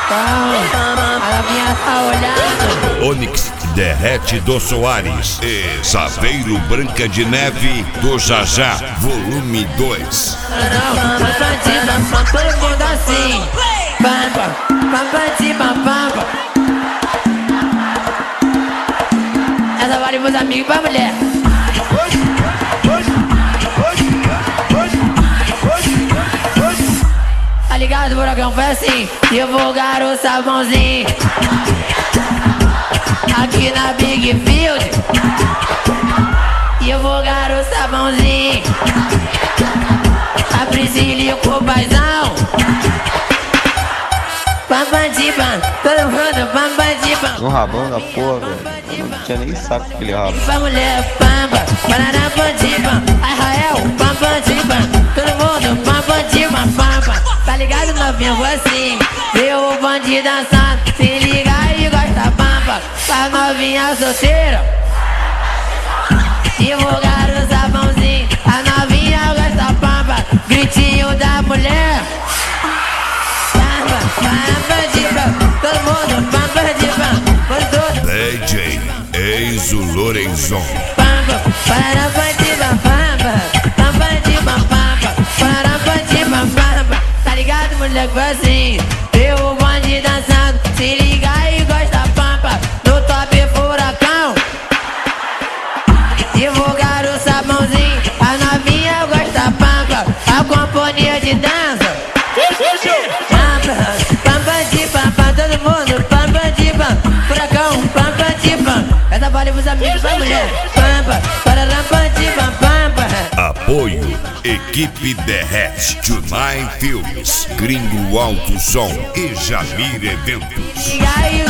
A novinha tá olhando. Onyx Derrete do Soares e Saveiro Branca de Neve do Jajá, volume 2. Todo mundo assim. Pampa, pampa. Essa vale pros amigos e pra mulher. Tá ligado, buracão? Foi assim. Divulgar o sabãozinho aqui na Big Field. Divulgar o sabãozinho. A Priscila e o Copaizão. Pampantipan, todo mundo pampantipan. Um rabão da porra, velho. Não tinha nem saco aquele rabo. Pra mulher, pampa, pararapampantipan. Israel, pampantipan. Todo mundo pampantipan, pampa. Tá ligado, novinha? Foi assim. Viu o bandido dançando. Se liga e gosta pampa. Tá novinha solteira. Divulgar o sabãozinho. A novinha gosta pampa. Gritinho da mulher. Pampa de pampa. Todo mundo pampa de pampa. DJ Enzo Lorenzon. Pampa, pararapampa, pampa. Pampa de pampa, pararapampa, pampa. Tá ligado, moleque? Foi assim. Viu o bonde dançando. Se liga e gosta pampa. No top furacão. Divulgar o sabãozinho. A novinha gosta pampa. A companhia de dança. Pampa de pampa, todo mundo pampa de pampa. Furacão, pampa de pampa. Essa vale pros amigos da mulher. Pampa, pararampa de pampa. Apoio Equipe Derrete, Tunai Filmes, Gringo Alto Som e Jamir Eventos. E aí,